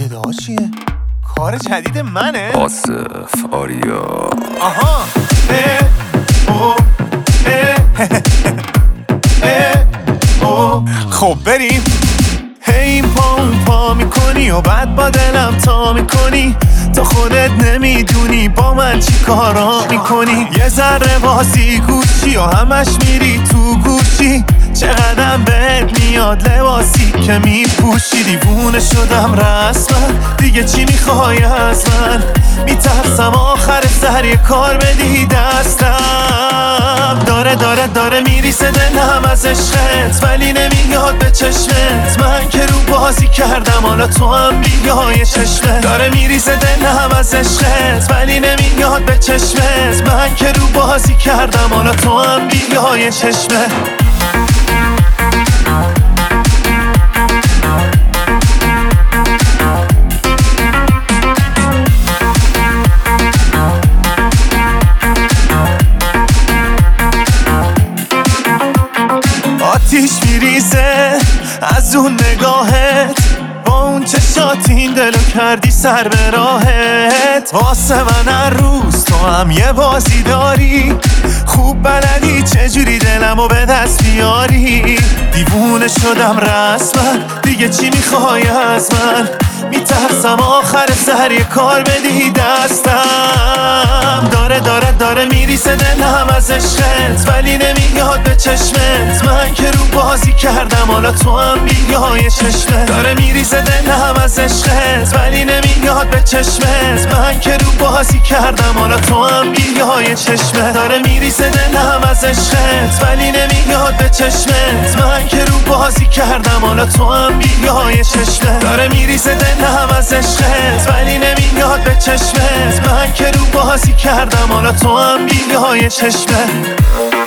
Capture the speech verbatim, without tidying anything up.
صدا چیه؟ کار جدید منه؟ آصف آریا. آها اه او اه اه او. خب بریم. هی پا اون پا میکنی و بعد با دلم تا میکنی، تو خودت نمیدونی با من چی کارا میکنی. یه ذره بازی گوشی و همش میری تو گوشی، چقدرم بهت میاد لباسی که میپوشی. دیوونه شدم رسما، دیگه چی میخوای از من؟ میترسم آخر سر یه کار بدی دستم. داره داره داره میریسه دلم از عشقت، ولی نمیاد به چشمت. من که رو بازی کردم حالا تو هم بیای چشمت. داره میریسه دلم از عشقت، ولی نمیاد به چشمت. من که رو بازی کردم حالا تو هم بیای چشمت. آتیش میریزه از اون نگاهت، با اون چشات این دلو کردی سر به راهت. واسه من هر روز تو هم یه بازی داری، خوب بلدی چجوری دلمو به دست بیاری. دیوونه شدم رسما، دیگه چی میخوای از من؟ میترسم آخر سر یه کار بدی دستم. داره داره داره میریسه دلم از عشقت، ولی نمیاد به چشمت. من که رو بازی کردم حالا تو هم بیای چشمت. داره میریسه دلم از عشقت، ولی نمیاد به چشمت. من که رو بازی کردم حالا تو هم بیای چشمت. داره میریسه دلم از عشقت، ولی نمیاد به چشمت. من که رو بازی کردم حالا تو هم بیای چشمت. داره میریسه دلم از عشقت، ولی نمیاد به چشمت. من که رو بازی کردم حالا تو هم بیای چشمت.